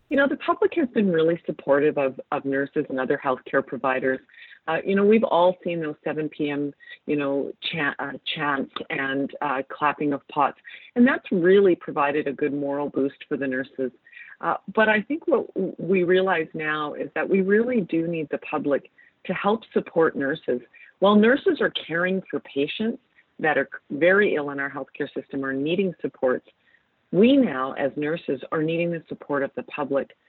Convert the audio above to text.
The public has been really supportive of nurses and other healthcare providers. We've all seen those 7 p.m., chants and clapping of pots, and that's really provided a good moral boost for the nurses. But I think what we realize now is that we really do need the public to help support nurses. While nurses are caring for patients that are very ill in our healthcare system or needing supports, we now, as nurses, are needing the support of the public